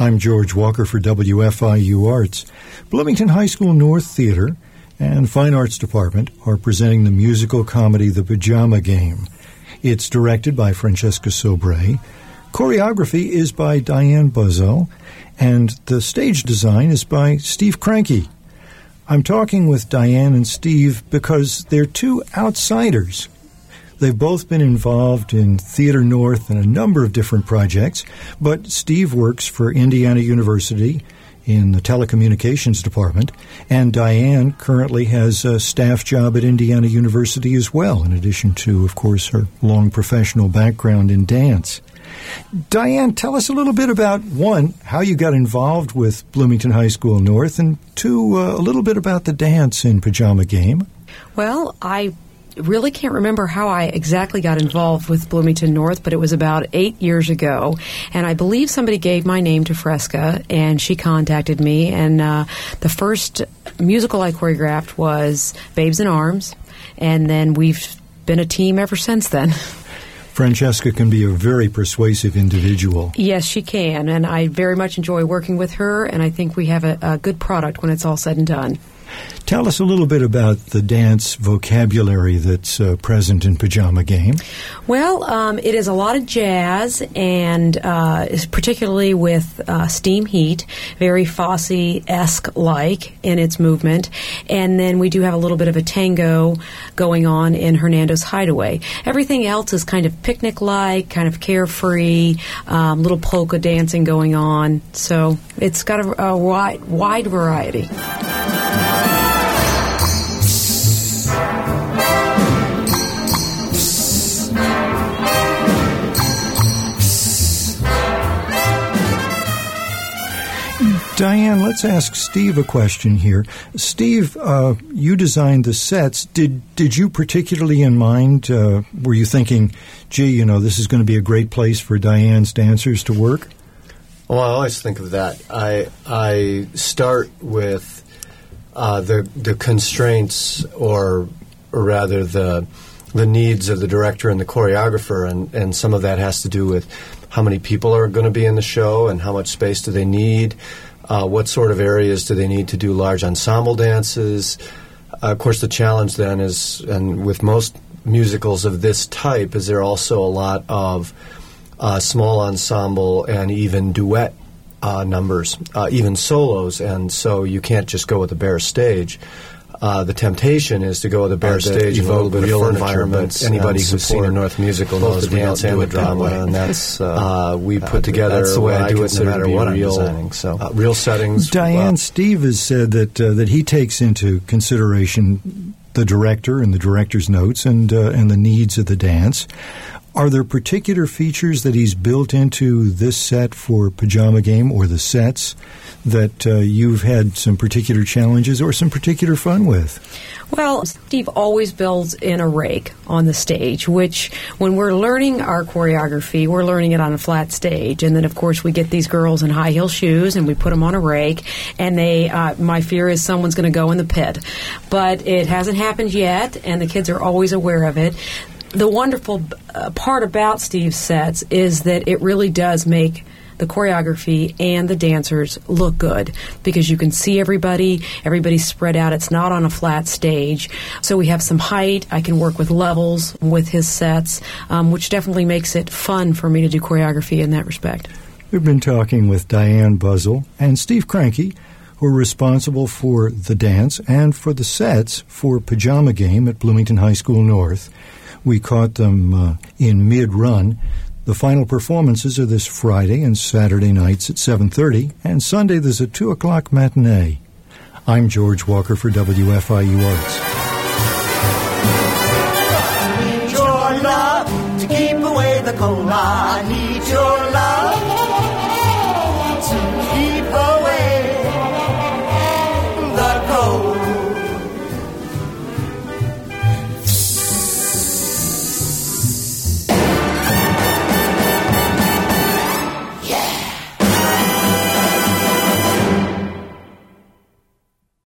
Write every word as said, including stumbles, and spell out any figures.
I'm George Walker for W F I U Arts. Bloomington High School North Theater and Fine Arts Department are presenting the musical comedy The Pajama Game. It's directed by Francesca Sobray. Choreography is by Diane Buzzell, and the stage design is by Steve Cranky. I'm talking with Diane and Steve because they're two outsiders. They've both been involved in Theater North and a number of different projects, but Steve works for Indiana University in the telecommunications department, and Diane currently has a staff job at Indiana University as well, in addition to, of course, her long professional background in dance. Diane, tell us a little bit about, one, how you got involved with Bloomington High School North, and two, uh, a little bit about the dance in Pajama Game. Well, I really can't remember how I exactly got involved with Bloomington North, but it was about eight years ago, and I believe somebody gave my name to Fresca, and she contacted me, and uh, the first musical I choreographed was Babes in Arms, and then we've been a team ever since then. Francesca can be a very persuasive individual. Yes, she can, and I very much enjoy working with her, and I think we have a, a good product when it's all said and done. Tell us a little bit about the dance vocabulary that's uh, present in Pajama Game. Well, um, it is a lot of jazz, and uh, particularly with uh, steam heat, very Fosse-esque-like in its movement. And then we do have a little bit of a tango going on in Hernando's Hideaway. Everything else is kind of picnic-like, kind of carefree, um, little polka dancing going on. So it's got a, a wide, wide variety. Diane, let's ask Steve a question here. Steve, uh, you designed the sets. Did did you particularly in mind, uh, were you thinking, gee, you know, this is going to be a great place for Diane's dancers to work? Well, I always think of that. I I start with uh, the the constraints, or or rather the the needs of the director and the choreographer, and, and some of that has to do with how many people are going to be in the show and how much space do they need. Uh, what sort of areas do they need to do large ensemble dances? Uh, of course, the challenge then is, and with most musicals of this type, is there also a lot of uh, small ensemble and even duet uh, numbers, uh, even solos, and so you can't just go with a bare stage. Uh, the temptation is to go with a bare uh, stage and a little bit of real environment. Anybody who's seen a North musical knows the dance and the drama, and that's uh, uh, we put uh, together. That's the way I do it, no matter what I'm designing. So uh, real settings. Diane, uh, Steve has said that uh, that he takes into consideration the director and the director's notes and uh, and the needs of the dance. Are there particular features that he's built into this set for Pajama Game, or the sets, that uh, you've had some particular challenges or some particular fun with? Well, Steve always builds in a rake on the stage, which when we're learning our choreography, we're learning it on a flat stage. And then, of course, we get these girls in high heel shoes and we put them on a rake. And they, uh, my fear is someone's going to go in the pit. But it hasn't happened yet, and the kids are always aware of it. The wonderful uh, part about Steve's sets is that it really does make the choreography and the dancers look good, because you can see everybody, everybody's spread out. It's not on a flat stage. So we have some height. I can work with levels with his sets, um, which definitely makes it fun for me to do choreography in that respect. We've been talking with Diane Buzzell and Steve Cranky, who are responsible for the dance and for the sets for Pajama Game at Bloomington High School North. We caught them uh, in mid-run. The final performances are this Friday and Saturday nights at seven thirty, and Sunday there's a two o'clock matinee. I'm George Walker for W F I U Arts. I need your love to keep away the cold. I need your love